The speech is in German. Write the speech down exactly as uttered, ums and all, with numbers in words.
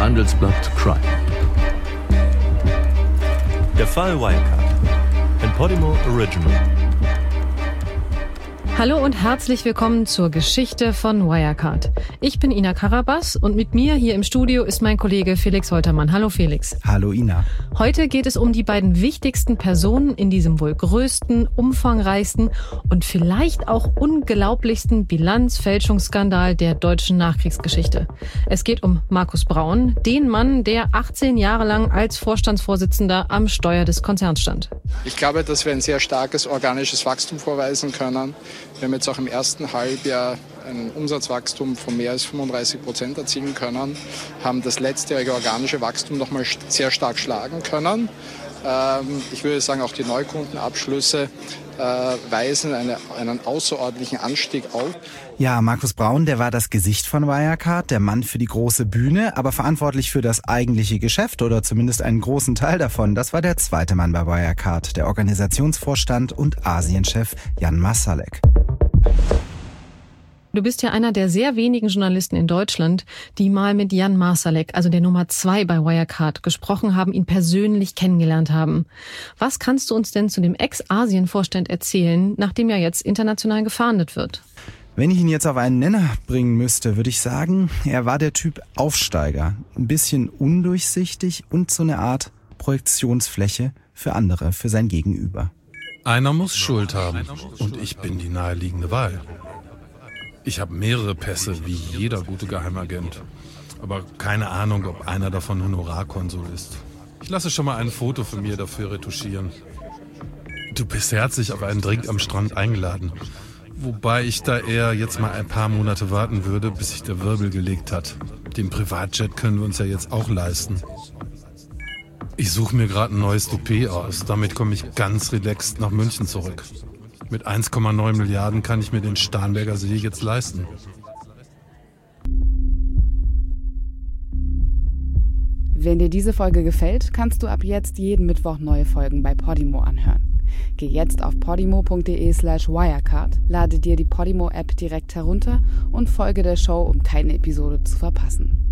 Handelsblatt Crime. Der Fall Wirecard. Ein Podimo Original. Hallo und herzlich willkommen zur Geschichte von Wirecard. Ich bin Ina Karabas und mit mir hier im Studio ist mein Kollege Felix Holtermann. Hallo Felix. Hallo Ina. Heute geht es um die beiden wichtigsten Personen in diesem wohl größten, umfangreichsten und vielleicht auch unglaublichsten Bilanzfälschungsskandal der deutschen Nachkriegsgeschichte. Es geht um Markus Braun, den Mann, der achtzehn Jahre lang als Vorstandsvorsitzender am Steuer des Konzerns stand. Ich glaube, dass wir ein sehr starkes organisches Wachstum vorweisen können. Wir haben jetzt auch im ersten Halbjahr ein Umsatzwachstum von mehr als fünfunddreißig Prozent erzielen können, haben das letztjährige organische Wachstum noch mal sehr stark schlagen können. Ich würde sagen, auch die Neukundenabschlüsse weisen eine, einen außerordentlichen Anstieg auf. Ja, Markus Braun, der war das Gesicht von Wirecard, der Mann für die große Bühne, aber verantwortlich für das eigentliche Geschäft oder zumindest einen großen Teil davon. Das war der zweite Mann bei Wirecard, der Organisationsvorstand und Asienchef Jan Marsalek. Du bist ja einer der sehr wenigen Journalisten in Deutschland, die mal mit Jan Marsalek, also der Nummer zwei bei Wirecard, gesprochen haben, ihn persönlich kennengelernt haben. Was kannst du uns denn zu dem Ex-Asien-Vorstand erzählen, nachdem ja jetzt international gefahndet wird? Wenn ich ihn jetzt auf einen Nenner bringen müsste, würde ich sagen, er war der Typ Aufsteiger. Ein bisschen undurchsichtig und so eine Art Projektionsfläche für andere, für sein Gegenüber. Einer muss Schuld haben und ich bin die naheliegende Wahl. Ich habe mehrere Pässe, wie jeder gute Geheimagent. Aber keine Ahnung, ob einer davon Honorarkonsul ist. Ich lasse schon mal ein Foto von mir dafür retuschieren. Du bist herzlich auf einen Drink am Strand eingeladen. Wobei ich da eher jetzt mal ein paar Monate warten würde, bis sich der Wirbel gelegt hat. Den Privatjet können wir uns ja jetzt auch leisten. Ich suche mir gerade ein neues Toupet aus. Damit komme ich ganz relaxed nach München zurück. Mit eins Komma neun Milliarden kann ich mir den Starnberger See jetzt leisten. Wenn dir diese Folge gefällt, kannst du ab jetzt jeden Mittwoch neue Folgen bei Podimo anhören. Geh jetzt auf podimo.de slash Wirecard, lade dir die Podimo-App direkt herunter und folge der Show, um keine Episode zu verpassen.